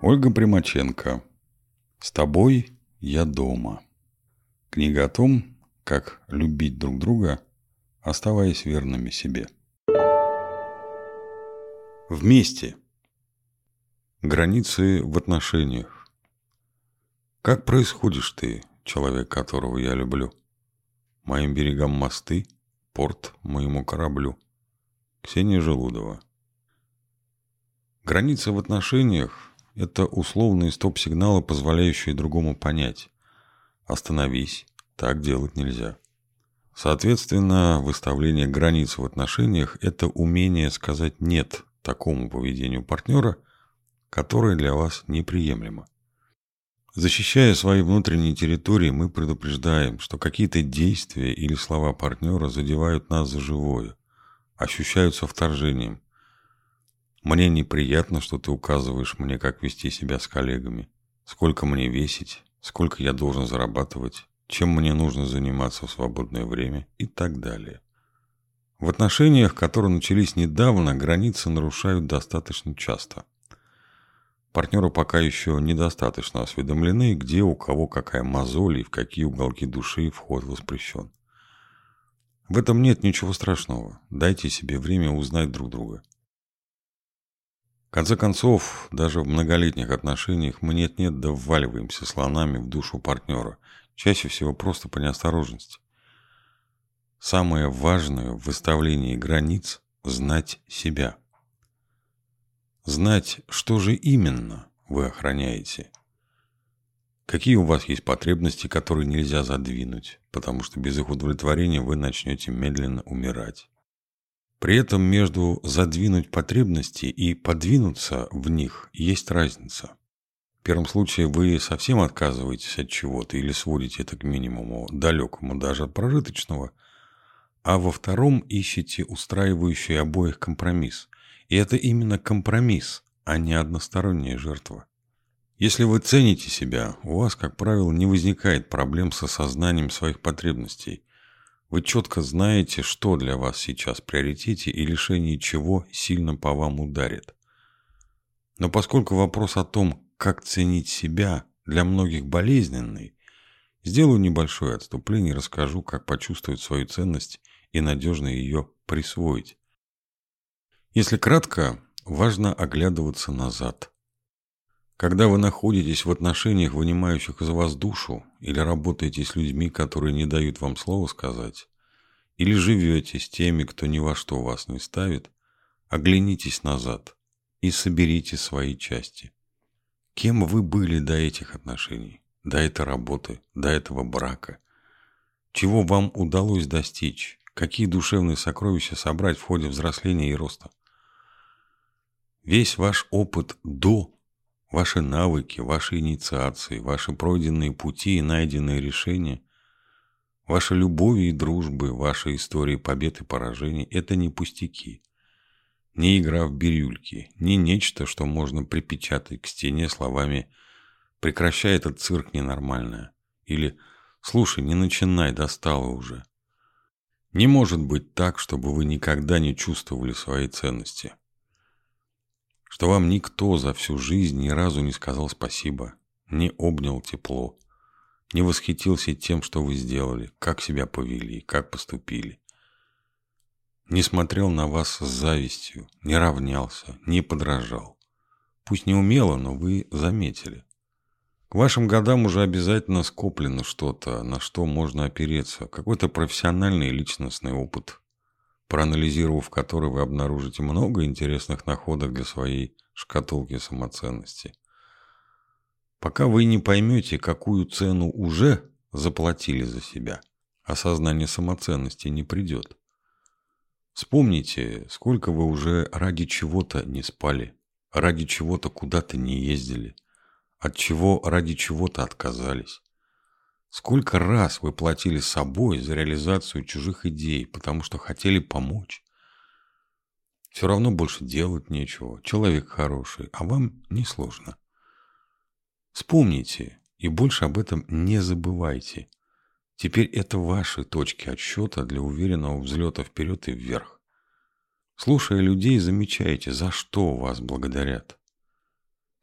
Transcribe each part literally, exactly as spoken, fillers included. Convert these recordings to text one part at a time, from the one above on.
Ольга Примаченко. «С тобой я дома». Книга о том, как любить друг друга, оставаясь верными себе. Вместе. Границы в отношениях. Как происходишь ты, человек, которого я люблю? Моим берегам мосты, порт моему кораблю. Ксения Желудова. Границы в отношениях – это условные стоп-сигналы, позволяющие другому понять: остановись, так делать нельзя. Соответственно, выставление границ в отношениях – это умение сказать «нет» такому поведению партнера, которое для вас неприемлемо. Защищая свои внутренние территории, мы предупреждаем, что какие-то действия или слова партнера задевают нас за живое, ощущаются вторжением. Мне неприятно, что ты указываешь мне, как вести себя с коллегами, сколько мне весить, сколько я должен зарабатывать, чем мне нужно заниматься в свободное время и так далее. В отношениях, которые начались недавно, границы нарушают достаточно часто. Партнеры пока еще недостаточно осведомлены, где у кого какая мозоль и в какие уголки души вход воспрещен. В этом нет ничего страшного. Дайте себе время узнать друг друга. В конце концов, даже в многолетних отношениях мы нет-нет да вваливаемся слонами в душу партнера, чаще всего просто по неосторожности. Самое важное в выставлении границ – знать себя. Знать, что же именно вы охраняете. Какие у вас есть потребности, которые нельзя задвинуть, потому что без их удовлетворения вы начнете медленно умирать. При этом между задвинуть потребности и подвинуться в них есть разница. В первом случае вы совсем отказываетесь от чего-то или сводите это к минимуму, далекому даже от прожиточного, а во втором ищете устраивающий обоих компромисс. И это именно компромисс, а не односторонняя жертва. Если вы цените себя, у вас, как правило, не возникает проблем с осознанием своих потребностей. Вы четко знаете, что для вас сейчас в приоритете и лишение чего сильно по вам ударит. Но поскольку вопрос о том, как ценить себя, для многих болезненный, сделаю небольшое отступление и расскажу, как почувствовать свою ценность и надежно ее присвоить. Если кратко, важно оглядываться назад. Когда вы находитесь в отношениях, вынимающих из вас душу, или работаете с людьми, которые не дают вам слова сказать, или живете с теми, кто ни во что вас не ставит, оглянитесь назад и соберите свои части. Кем вы были до этих отношений, до этой работы, до этого брака? Чего вам удалось достичь? Какие душевные сокровища собрать в ходе взросления и роста? Весь ваш опыт до, ваши навыки, ваши инициации, ваши пройденные пути и найденные решения, ваши любови и дружбы, ваши истории побед и поражений – это не пустяки, не игра в бирюльки, не нечто, что можно припечатать к стене словами «прекращай этот цирк ненормальное» или «слушай, не начинай, достало уже». Не может быть так, чтобы вы никогда не чувствовали своей ценности. Что вам никто за всю жизнь ни разу не сказал спасибо, не обнял тепло, не восхитился тем, что вы сделали, как себя повели, как поступили. Не смотрел на вас с завистью, не равнялся, не подражал. Пусть не умело, но вы заметили. К вашим годам уже обязательно скоплено что-то, на что можно опереться, какой-то профессиональный и личностный опыт, проанализировав который, вы обнаружите много интересных находок для своей шкатулки самоценности. Пока вы не поймете, какую цену уже заплатили за себя, осознание самоценности не придет. Вспомните, сколько вы уже ради чего-то не спали, ради чего-то куда-то не ездили, от чего ради чего-то отказались. Сколько раз вы платили собой за реализацию чужих идей, потому что хотели помочь. Все равно больше делать нечего, человек хороший, а вам несложно. Вспомните и больше об этом не забывайте. Теперь это ваши точки отсчета для уверенного взлета вперед и вверх. Слушая людей, замечайте, за что вас благодарят.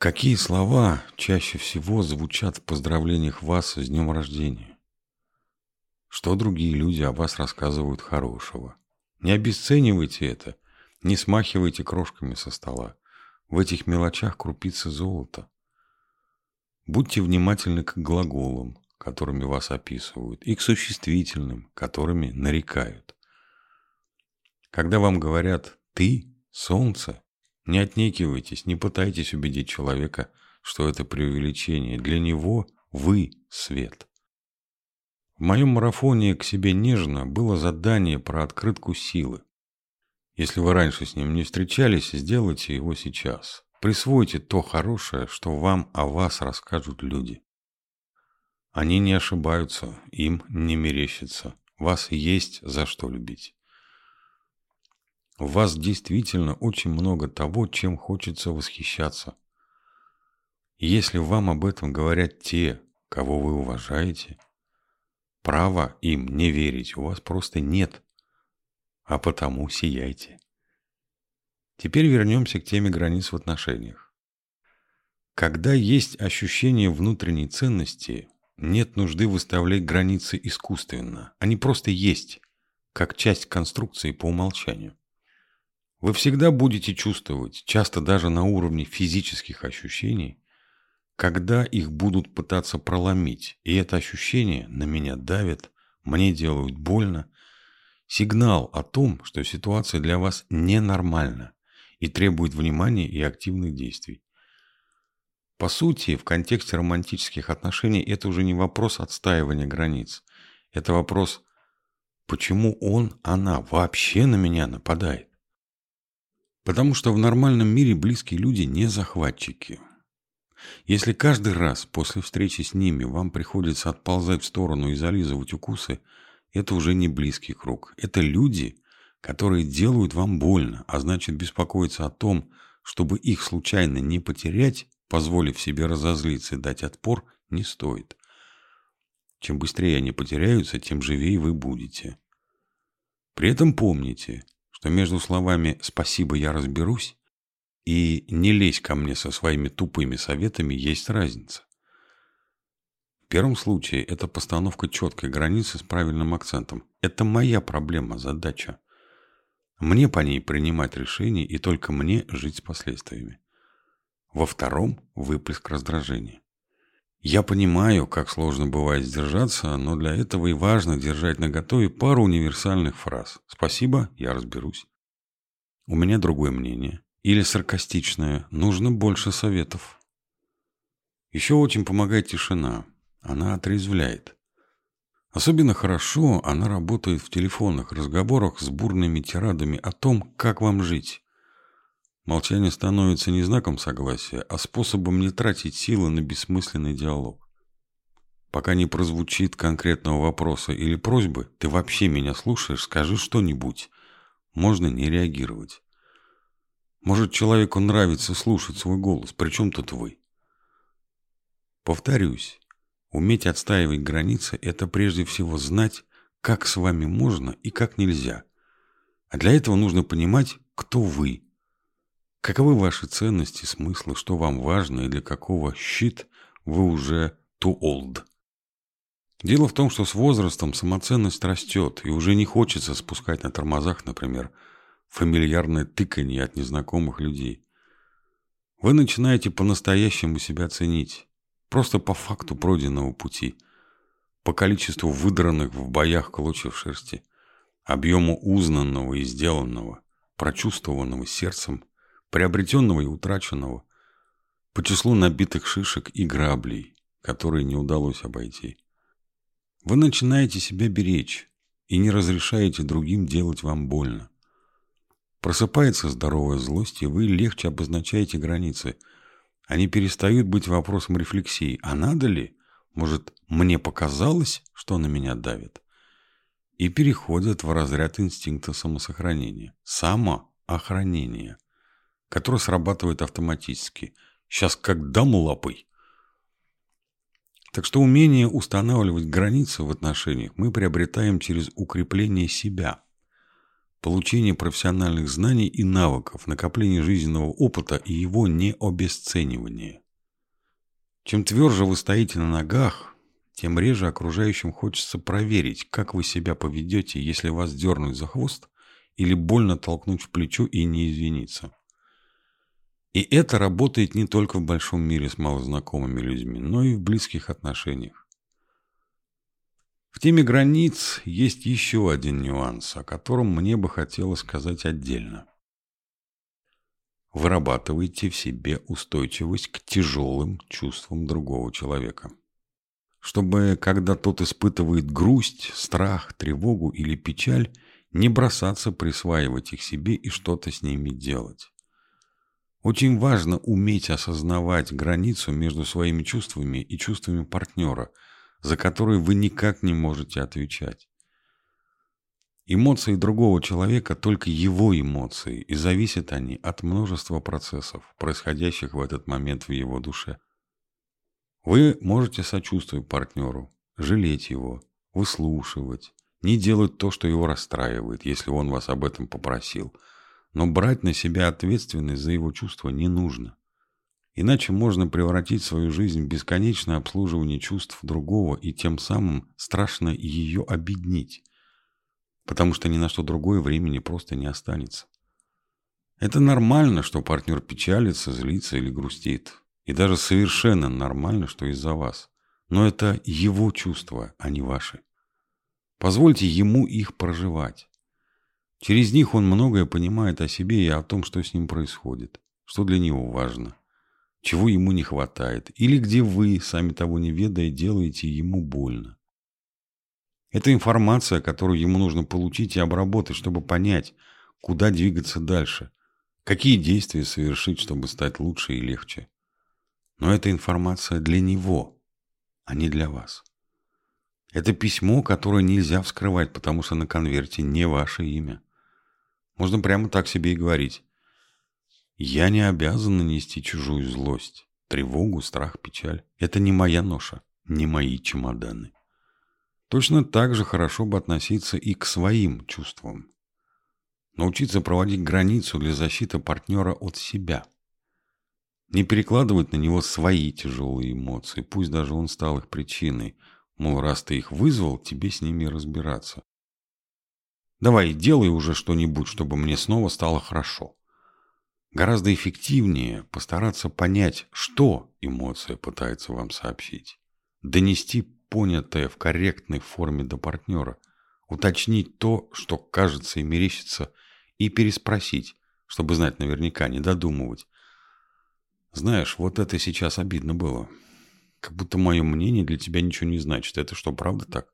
Какие слова чаще всего звучат в поздравлениях вас с днем рождения? Что другие люди о вас рассказывают хорошего? Не обесценивайте это, не смахивайте крошками со стола. В этих мелочах крупицы золота. Будьте внимательны к глаголам, которыми вас описывают, и к существительным, которыми нарекают. Когда вам говорят «ты – солнце», не отнекивайтесь, не пытайтесь убедить человека, что это преувеличение. Для него вы – свет. В моем марафоне «К себе нежно» было задание про открытку силы. Если вы раньше с ним не встречались, сделайте его сейчас. Присвойте то хорошее, что вам о вас расскажут люди. Они не ошибаются, им не мерещится. Вас есть за что любить. В вас действительно очень много того, чем хочется восхищаться. И если вам об этом говорят те, кого вы уважаете, права им не верить у вас просто нет, а потому сияйте. Теперь вернемся к теме границ в отношениях. Когда есть ощущение внутренней ценности, нет нужды выставлять границы искусственно. Они просто есть, как часть конструкции по умолчанию. Вы всегда будете чувствовать, часто даже на уровне физических ощущений, когда их будут пытаться проломить, и это ощущение на меня давит, мне делают больно, сигнал о том, что ситуация для вас ненормальна и требует внимания и активных действий. По сути, в контексте романтических отношений это уже не вопрос отстаивания границ. Это вопрос, почему он, она вообще на меня нападает. Потому что в нормальном мире близкие люди не захватчики. Если каждый раз после встречи с ними вам приходится отползать в сторону и зализывать укусы, это уже не близкий круг. Это люди, которые делают вам больно, а значит беспокоиться о том, чтобы их случайно не потерять, позволив себе разозлиться и дать отпор, не стоит. Чем быстрее они потеряются, тем живее вы будете. При этом помните, что между словами «спасибо, я разберусь» и «не лезь ко мне со своими тупыми советами» есть разница. В первом случае это постановка четкой границы с правильным акцентом. Это моя проблема, задача. Мне по ней принимать решения и только мне жить с последствиями. Во втором – выплеск раздражения. Я понимаю, как сложно бывает сдержаться, но для этого и важно держать наготове пару универсальных фраз. «Спасибо, я разберусь». «У меня другое мнение». Или саркастичное «нужно больше советов». Еще очень помогает тишина. Она отрезвляет. Особенно хорошо она работает в телефонных разговорах с бурными тирадами о том, как вам жить. Молчание становится не знаком согласия, а способом не тратить силы на бессмысленный диалог. Пока не прозвучит конкретного вопроса или просьбы, ты вообще меня слушаешь, скажи что-нибудь. Можно не реагировать. Может, человеку нравится слушать свой голос, причем тут вы? Повторюсь, уметь отстаивать границы – это прежде всего знать, как с вами можно и как нельзя. А для этого нужно понимать, кто вы. Каковы ваши ценности, смыслы, что вам важно и для какого shit вы уже too old. Дело в том, что с возрастом самоценность растет, и уже не хочется спускать на тормозах, например, фамильярное тыканье от незнакомых людей. Вы начинаете по-настоящему себя ценить, просто по факту пройденного пути, по количеству выдранных в боях клочьев шерсти, объему узнанного и сделанного, прочувствованного сердцем, приобретенного и утраченного, по числу набитых шишек и граблей, которые не удалось обойти. Вы начинаете себя беречь и не разрешаете другим делать вам больно. Просыпается здоровая злость, и вы легче обозначаете границы. Они перестают быть вопросом рефлексии. А надо ли? Может, мне показалось, что на меня давит? И переходят в разряд инстинкта самосохранения. Самоохранения, который срабатывает автоматически. Сейчас как дам лапой. Так что умение устанавливать границы в отношениях мы приобретаем через укрепление себя. получение профессиональных знаний и навыков, накопление жизненного опыта и его необесценивание. Чем тверже вы стоите на ногах, тем реже окружающим хочется проверить, как вы себя поведете, если вас дернуть за хвост или больно толкнуть в плечо и не извиниться. И это работает не только в большом мире с малознакомыми людьми, но и в близких отношениях. В теме границ есть еще один нюанс, о котором мне бы хотелось сказать отдельно. Вырабатывайте в себе устойчивость к тяжелым чувствам другого человека. Чтобы, когда тот испытывает грусть, страх, тревогу или печаль, не бросаться присваивать их себе и что-то с ними делать. Очень важно уметь осознавать границу между своими чувствами и чувствами партнера, за которые вы никак не можете отвечать. Эмоции другого человека – только его эмоции, и зависят они от множества процессов, происходящих в этот момент в его душе. Вы можете сочувствовать партнеру, жалеть его, выслушивать, не делать то, что его расстраивает, если он вас об этом попросил, но брать на себя ответственность за его чувства не нужно. Иначе можно превратить свою жизнь в бесконечное обслуживание чувств другого и тем самым страшно ее обеднить, потому что ни на что другое времени просто не останется. Это нормально, что партнер печалится, злится или грустит. И даже совершенно нормально, что из-за вас. Но это его чувства, а не ваши. Позвольте ему их проживать. Через них он многое понимает о себе и о том, что с ним происходит, что для него важно, чего ему не хватает, или где вы, сами того не ведая, делаете ему больно. Это информация, которую ему нужно получить и обработать, чтобы понять, куда двигаться дальше, какие действия совершить, чтобы стать лучше и легче. Но эта информация для него, а не для вас. Это письмо, которое нельзя вскрывать, потому что на конверте не ваше имя. Можно прямо так себе и говорить. Я не обязан нанести чужую злость, тревогу, страх, печаль. Это не моя ноша, не мои чемоданы. Точно так же хорошо бы относиться и к своим чувствам. Научиться проводить границу для защиты партнера от себя. Не перекладывать на него свои тяжелые эмоции, пусть даже он стал их причиной. Мол, раз ты их вызвал, тебе с ними разбираться. Давай, делай уже что-нибудь, чтобы мне снова стало хорошо. Гораздо эффективнее постараться понять, что эмоция пытается вам сообщить. Донести понятое в корректной форме до партнера. Уточнить то, что кажется и мерещится, и переспросить, чтобы знать наверняка, не додумывать. Знаешь, вот это сейчас обидно было. Как будто мое мнение для тебя ничего не значит. Это что, правда так?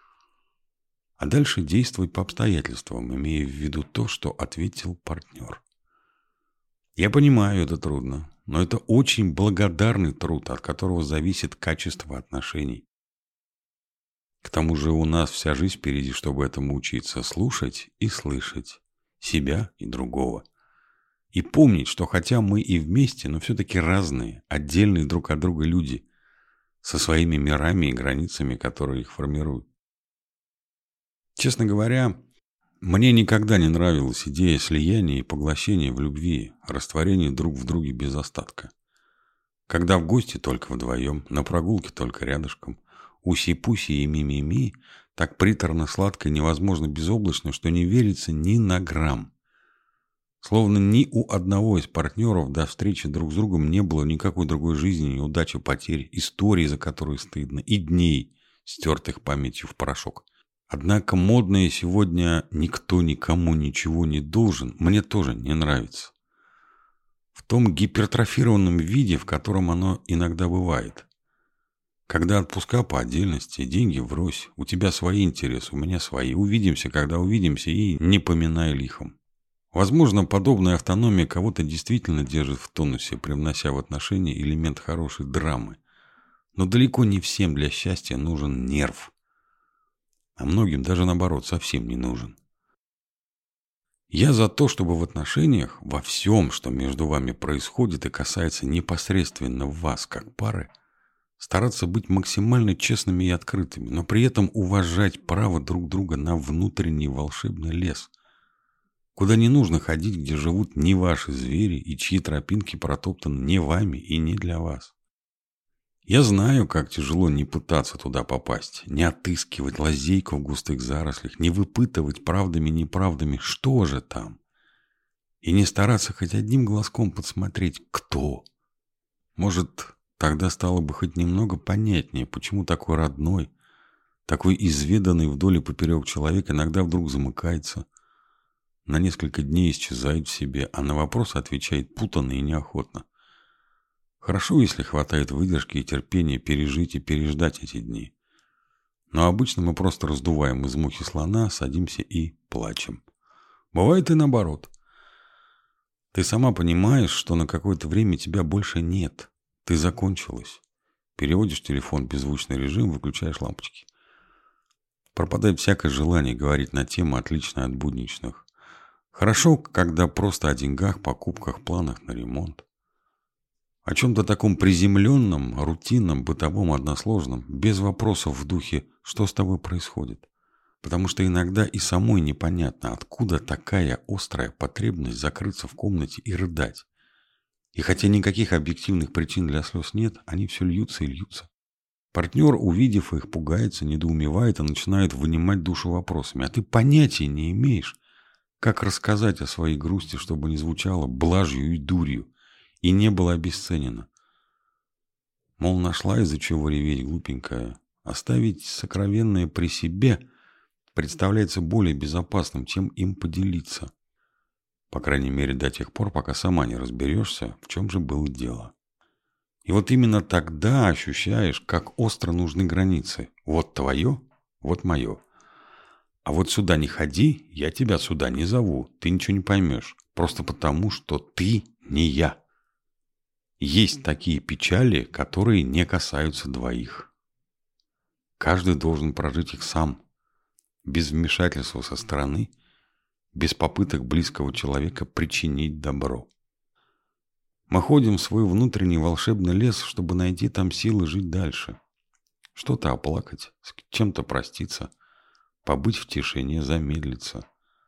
А дальше действовать по обстоятельствам, имея в виду то, что ответил партнер. Я понимаю, это трудно, но это очень благодарный труд, от которого зависит качество отношений. К тому же у нас вся жизнь впереди, чтобы этому учиться, слушать и слышать себя и другого. И помнить, что хотя мы и вместе, но все-таки разные, отдельные друг от друга люди, со своими мирами и границами, которые их формируют. Честно говоря, мне никогда не нравилась идея слияния и поглощения в любви, растворения друг в друге без остатка. Когда в гости только вдвоем, на прогулке только рядышком, уси-пуси и ми-ми-ми, так приторно-сладко и невозможно безоблачно, что не верится ни на грамм. Словно ни у одного из партнеров до встречи друг с другом не было никакой другой жизни, неудачи, потерь, историй, за которые стыдно, и дней, стертых памятью в порошок. Однако модное сегодня «никто никому ничего не должен» мне тоже не нравится. В том гипертрофированном виде, в котором оно иногда бывает. Когда отпуска по отдельности, деньги врозь, у тебя свои интересы, у меня свои. Увидимся, когда увидимся, и не поминай лихом. Возможно, подобная автономия кого-то действительно держит в тонусе, привнося в отношения элемент хорошей драмы. Но далеко не всем для счастья нужен нерв. А многим даже наоборот совсем не нужен. Я за то, чтобы в отношениях, во всем, что между вами происходит и касается непосредственно вас как пары, стараться быть максимально честными и открытыми, но при этом уважать право друг друга на внутренний волшебный лес, Куда не нужно ходить, где живут не ваши звери и чьи тропинки протоптаны не вами и не для вас. Я знаю, как тяжело не пытаться туда попасть, не отыскивать лазейку в густых зарослях, не выпытывать правдами-неправдами, что же там, и не стараться хоть одним глазком подсмотреть, кто. Может, тогда стало бы хоть немного понятнее, почему такой родной, такой изведанный вдоль и поперек человек иногда вдруг замыкается, на несколько дней исчезает в себе, а на вопросы отвечает путанно и неохотно. Хорошо, если хватает выдержки и терпения пережить и переждать эти дни. Но обычно мы просто раздуваем из мухи слона, садимся и плачем. Бывает и наоборот. Ты сама понимаешь, что на какое-то время тебя больше нет. Ты закончилась. Переводишь телефон в беззвучный режим, выключаешь лампочки. Пропадает всякое желание говорить на темы, отличные от будничных. Хорошо, когда просто о деньгах, покупках, планах на ремонт. О чем-то таком приземленном, рутинном, бытовом, односложном, без вопросов в духе «что с тобой происходит?». Потому что иногда и самой непонятно, откуда такая острая потребность закрыться в комнате и рыдать. И хотя никаких объективных причин для слез нет, они все льются и льются. Партнер, увидев их, пугается, недоумевает и начинает вынимать душу вопросами. А ты понятия не имеешь, как рассказать о своей грусти, чтобы не звучало блажью и дурью, и не было обесценено. Мол, нашла из-за чего реветь, глупенькая. Оставить сокровенное при себе представляется более безопасным, чем им поделиться. По крайней мере, до тех пор, пока сама не разберешься, в чем же было дело. И вот именно тогда ощущаешь, как остро нужны границы. Вот твое, вот мое. А вот сюда не ходи, я тебя сюда не зову, ты ничего не поймешь. Просто потому, что ты не я. Есть такие печали, которые не касаются двоих. Каждый должен прожить их сам, без вмешательства со стороны, без попыток близкого человека причинить добро. Мы ходим в свой внутренний волшебный лес, чтобы найти там силы жить дальше. Что-то оплакать, с чем-то проститься, побыть в тишине, замедлиться.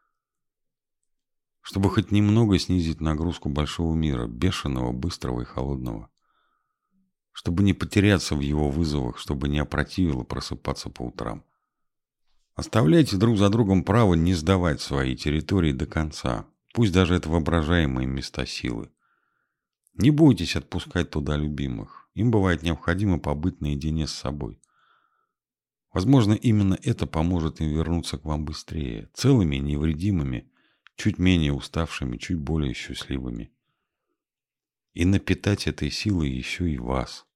Чтобы хоть немного снизить нагрузку большого мира, бешеного, быстрого и холодного. Чтобы не потеряться в его вызовах, чтобы не опротивило просыпаться по утрам. Оставляйте друг за другом право не сдавать свои территории до конца, пусть даже это воображаемые места силы. Не бойтесь отпускать туда любимых, им бывает необходимо побыть наедине с собой. Возможно, именно это поможет им вернуться к вам быстрее, целыми, невредимыми, чуть менее уставшими, чуть более счастливыми. И напитать этой силой еще и вас.